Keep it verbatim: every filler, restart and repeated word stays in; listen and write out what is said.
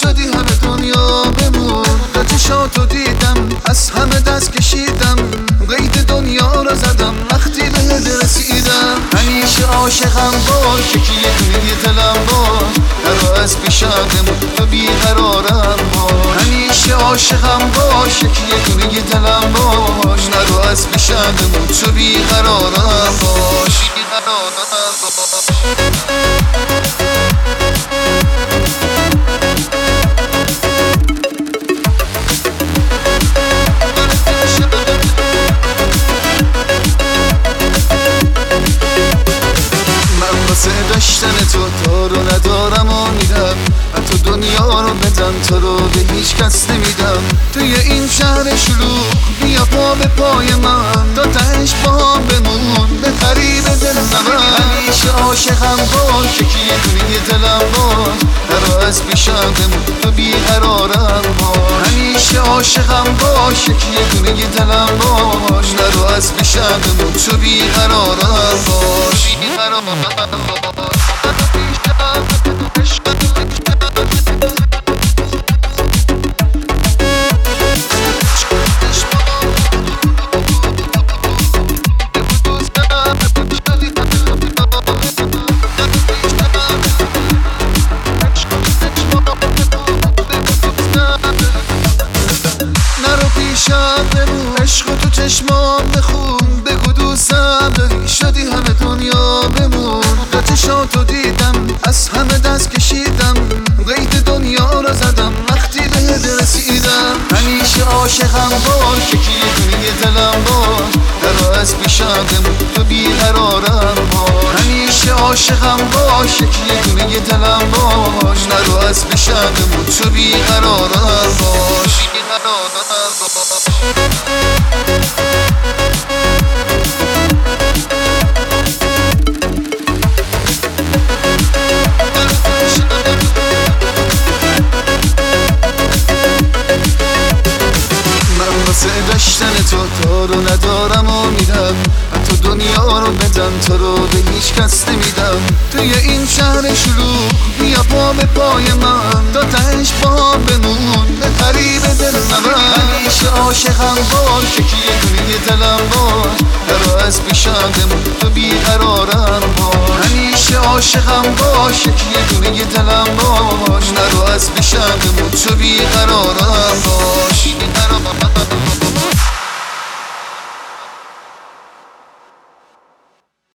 شدی همه دنیا بمون. تا چشاتو دیدم از همه دست کشیدم، قید دنیا را زدم وقتی به رسیدم. همیشه عاشقم باش، یکی یه دونه دلم باش، نرو از پیشم تو بیقرارم باش. همیشه عاشقم باش، یکی یه دونه دلم باش، نرو از پیشم تو بیقرارم باش. واسه داشتن تو دارو ندارم و میدم، حتی دنیا رو بدم تو رو به هیچ کس نمیدم. توی این شهر شلوغ بیا پا به پای من، تا تهش با هم بمون به قریب دل من. همیشه عاشقم باش، یکی یه دونه دلم باش، نرو از پیشم بمون تو بیقرارم باش. همیشه عاشقم باش، یکی یه دونه دلم باش، نرو از پیشم بمون تو بیقرارم باش. نرو پیشم بمون، عشق تو چشمام بخون، بگو دوستم داری شدی همه دنیا بمون. تا چشاتو دیدم از همه دست کشیدم، قید دنیا را زدم وقتی به رسیدم. همیشه عاشقم باش، یکی یه دونه دلم باش، نرو از پیشم بمون تو بیقرارم باش. همیشه عاشقم باش، یکی یه دونه دلم باش، نرو از پیشم بمون تو بیقرارم باش. واسه داشتن تو دارو ندارم و میدم، حتی دنیا رو بدم تو رو به هیچ کس نمیدم. توی این شهر شلوغ بیا پا به پای من، تا تهش با هم بمون به قریب دل من. همیشه عاشقم باش، یکی یه دونه دلم باش، نرو از پیشم بمون تو بیقرارم باش. همیشه عاشقم باش، یکی یه دونه دلم باش، نرو از پیشم بمون تو بیقرارم باش.